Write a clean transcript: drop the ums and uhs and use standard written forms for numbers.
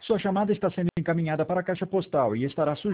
Sua chamada está sendo encaminhada para a caixa postal e estará sujeita